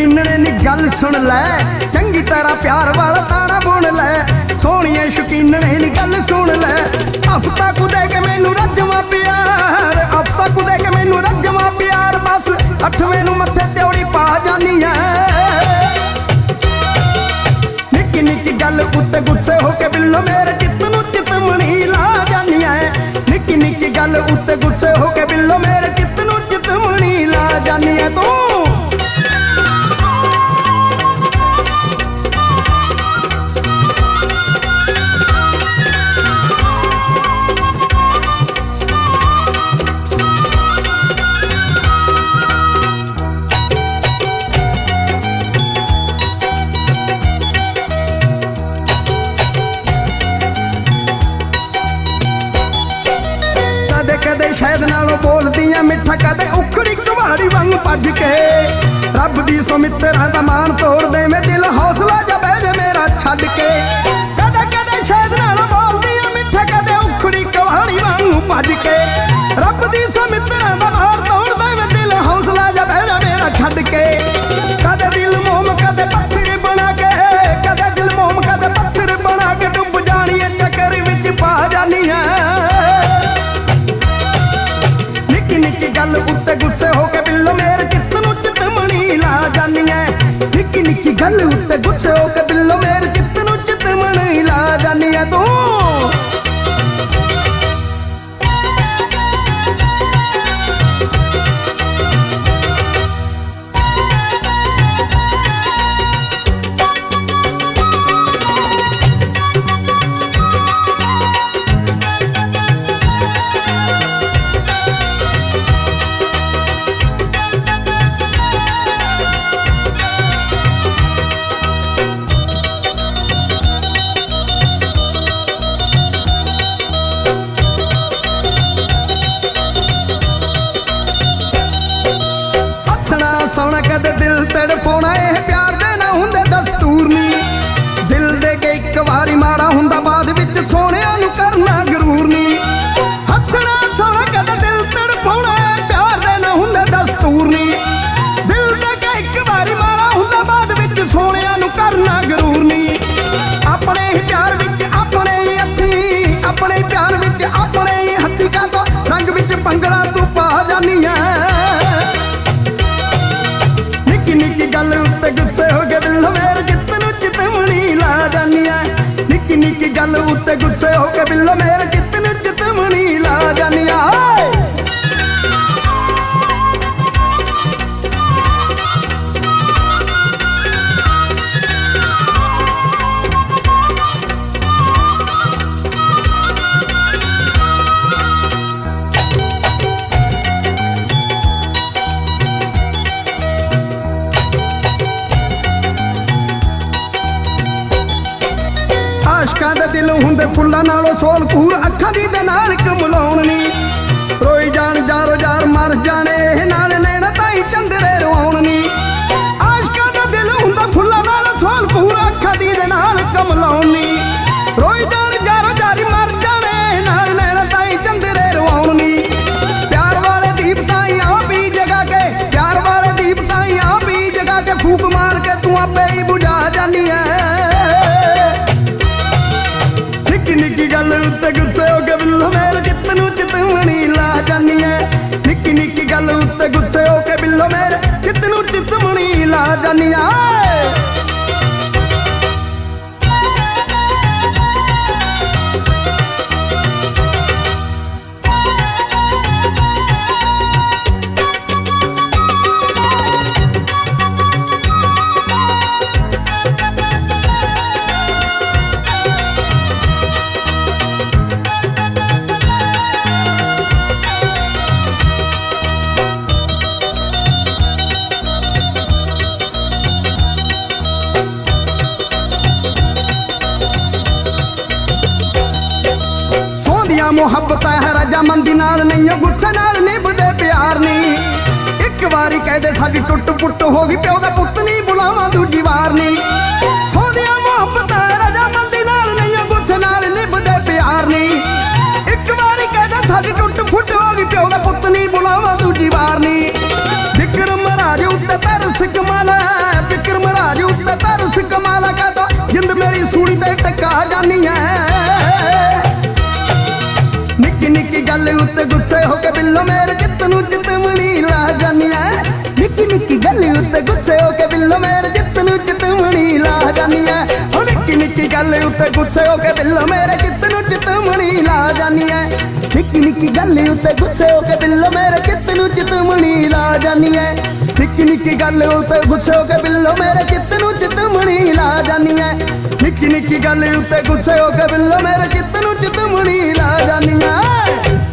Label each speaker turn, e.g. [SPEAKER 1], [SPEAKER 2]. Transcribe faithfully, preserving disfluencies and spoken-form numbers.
[SPEAKER 1] शकीनने नी गल सुन लै, चंगी तरह प्यार वाला ताना बुन लै। सोहणिए शकीनने नी गल सुन लै, हफ्ता कु दे के मैनू रजवा प्यार, हफ्ता कु दे के मैनू रजवा प्यार। बस अठवें नू मत्थे त्योड़ी पा जानी है। निक्की निक्की गल उत्ते गुस्से होके बिल्लो मेरे चित नू चितमणी ला जानी है। निक्की निक्की गल उत्ते गुस्से होके बिल्लो मेरे चित नू चितमणी ला जानी है। तू शहद नालों बोलदियां मिठा, कदे उखड़ी कुहाड़ी वांग भज के। रब दी सो मित्तरां दा मान तोड़ दे मैं दिल हौसला जा बह जा मेरा छड्ड के। कदे कदे शहद नालों बोलदियां मिठा, कदे उखड़ी कुहाड़ी वांग भज के। रब दी सो मित्तरां दा मान तोड़ दे मैं दिल हौसला जा बह जा मेरा छड्ड के। कदे दिल मोम कदे पत्थर बना के, कदे दिल मोम कदे पत्थर बना के डुब जानी है चक्कर विच पा जानी है। निक्की गल उत्ते गुस्से होके बिल्लो मेरे चित नू चितमणी ला जानी है। निक्की निक्की गल उत्ते गुस्से होके बिल्लो मेरे चित नू चितमणी ला जानी है। तू सोना कदे दिल तड़फाउणा, इह प्यार दे ना हुंदे दस्तूर नी। दिल दे के इक वारी माड़ा हुंदा, बाद विच सोहणिया नू करना गरूर नी। हसना सोना कदे दिल तड़फाउणा, प्यार दे ना हुंदे दस्तूर नी। दिल दे के इक वारी माड़ा हुंदा, बाद विच सोहणिया नू करना गरूर नी। अपने ही प्यार विच अपने ही हत्थी, अपने ही प्यार विच अपने ही हत्थी का तो रंग विच पंगड़ा तू पा जानी है। निक्की गल उत्ते गुस्से हो गए बिल्लो मेरे चित नू चितमणी ला जानी है। निक्की निक्की गल उत्ते गुस्से हो गए बिल्लो मेरे चित नू चितमणी ला जानी है। आशकां दे दिल हुंदे फुल्लां नालों सोल पूर, अखां दी दे नाल कमलाउण नी। रोई जाण जारो जार मर जाने इह नाल नैना ताई चंदरे रवाउण नी। आशकां दा दिल हुंदा फुल्लां नालों सोल पूर, अखां दी दे नाल कमलाउण नी। रोई जाण जारो जारी मर जाने इह नाल नैना ताई चंदरे रवाउण नी। प्यार वाले दीप ताई आप ही जगा के, प्यार वाले दीप ताई आप ही जगा के, फूक मार के तू आपे ही बुझा जानी है। निक्की गल उत्ते गुस्से हो के बिल्लो मेरे चित नू चितमणी ला जानी है। निक्की निक्की गल उत्ते गुस्से हो के बिल्लो मेरे चित नू चितमणी ला जानी है। मुहब्बत है रजामंदी नाल नहीं, गुस्से नाल निभदे प्यार नहीं। एक वारी कहदे साडी टुट पुट हो गई, प्यो दा पुत नहीं बुलावा दूजी वार नहीं। सोहणिया मुहब्बत है रजामंदी नाल नहीं, गुस्से नाल निभदे प्यार नहीं। एक वारी कहदे साडी टुट फुट हो गई, प्यो दा पुत नहीं बुलावा दूजी वार नहीं। विक्रम राज उत्ते तरस कमाला ਜਾਨੀ ਐ ਨਿੱਕੀ ਨਿੱਕੀ ਗੱਲ ਉੱਤੇ ਗੁੱਸੇ ਹੋ ਕੇ ਬਿੱਲੋ ਮੇਰੇ ਜਿੱਤ ਨੂੰ ਚਿਤਮਣੀ ਲਾ ਜਾਨੀ ਐ ਨਿੱਕੀ ਨਿੱਕੀ ਗੱਲ ਉੱਤੇ ਗੁੱਸੇ ਹੋ ਕੇ ਬਿੱਲੋ ਮੇਰੇ ਜਿੱਤ ਨੂੰ ਚਿਤਮਣੀ ਲਾ ਜਾਨੀ ਐ ਹੋ ਨਿੱਕੀ ਨਿੱਕੀ ਗੱਲ ਉੱਤੇ ਗੁੱਸੇ ਹੋ ਕੇ ਬਿੱਲੋ ਮੇਰੇ ਜਿੱਤ ਨੂੰ ਚਿਤਮਣੀ ਲਾ ਜਾਨੀ ਐ ਨਿੱਕੀ ਨਿੱਕੀ ਗੱਲ ਉੱਤੇ ਗੁੱਸੇ ਹੋ ਕੇ ਬਿੱਲੋ ਮੇਰੇ ਜਿੱਤ ਨੂੰ ਚਿਤਮਣੀ ਲਾ ਜਾਨੀ ਐ ਨਿੱਕੀ ਨਿੱਕੀ ਗੱਲ ਉੱਤੇ ਗੁੱਸੇ ਹੋ ਕੇ ਬਿੱਲੋ ਮੇਰੇ ਜਿੱਤ ਨੂੰ ਚਿਤਮਣੀ ਲਾ ਜਾਨੀ ਐ ਨਿੱਕੀ ਨਿੱਕੀ ਗੱਲ ਉੱਤੇ ਗੁੱਸੇ ਹੋ ਕੇ ਬਿੱਲੋ ਮੇਰੇ ਜਿੱਤ ਨੂੰ ਚਿਤਮਣੀ ਲਾ ਜਾਨੀ ਐ